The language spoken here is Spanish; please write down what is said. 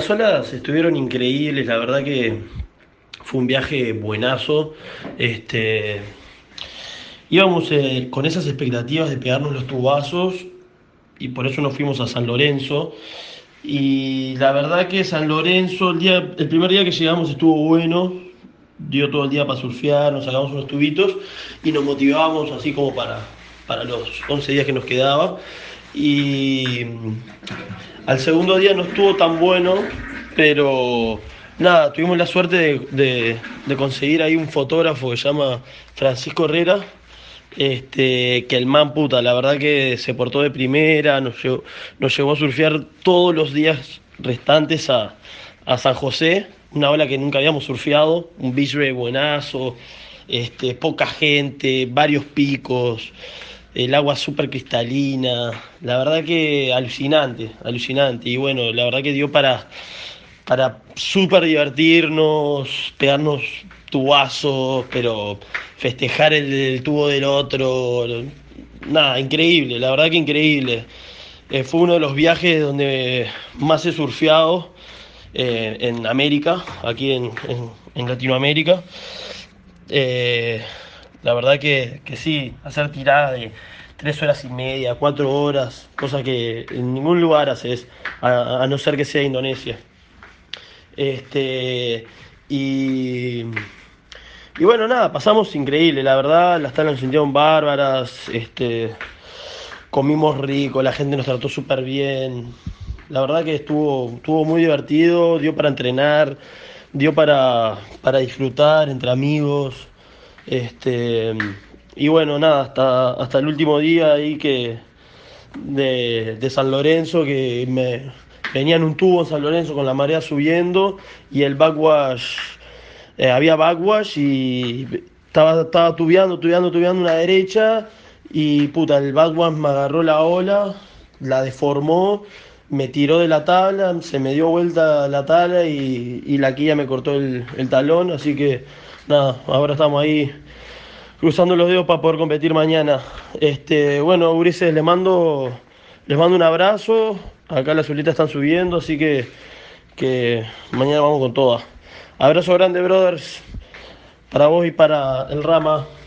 las olas estuvieron increíbles, la verdad que fue un viaje buenazo. Este, íbamos con esas expectativas de pegarnos los tubazos y por eso nos fuimos a San Lorenzo. Y la verdad que San Lorenzo, el primer día que llegamos estuvo bueno, dio todo el día para surfear, nos sacamos unos tubitos y nos motivábamos así como para los 11 días que nos quedaba. Y al segundo día no estuvo tan bueno, pero nada, tuvimos la suerte de conseguir ahí un fotógrafo que se llama Francisco Herrera, que el man puta, la verdad que se portó de primera, nos llevó a surfear todos los días restantes a San José, una ola que nunca habíamos surfeado, un beach break buenazo, poca gente, varios picos, el agua súper cristalina, la verdad que alucinante, alucinante, y bueno, la verdad que dio para súper divertirnos, pegarnos tubazos, pero festejar el tubo del otro, nada, increíble, la verdad que increíble. Fue uno de los viajes donde más he surfeado en América, aquí en Latinoamérica. Eh, la verdad que sí, hacer tiradas de 3 horas y media, 4 horas, cosa que en ningún lugar haces, a no ser que sea Indonesia. Este, y, y bueno, nada, pasamos increíble, la verdad, las tablas nos sintieron bárbaras, comimos rico, la gente nos trató súper bien. La verdad que estuvo muy divertido, dio para entrenar, dio para disfrutar entre amigos. Este, y bueno, nada, hasta el último día ahí de San Lorenzo, que venía en un tubo en San Lorenzo con la marea subiendo y el backwash, había backwash y estaba tubeando una derecha y puta, el backwash me agarró la ola, la deformó, me tiró de la tabla, se me dio vuelta la tabla y la quilla me cortó el talón, así que nada, ahora estamos ahí cruzando los dedos para poder competir mañana. Bueno, Ulises, les mando un abrazo. Acá las solitas están subiendo, así que mañana vamos con todas. Abrazo grande, brothers, para vos y para el Rama.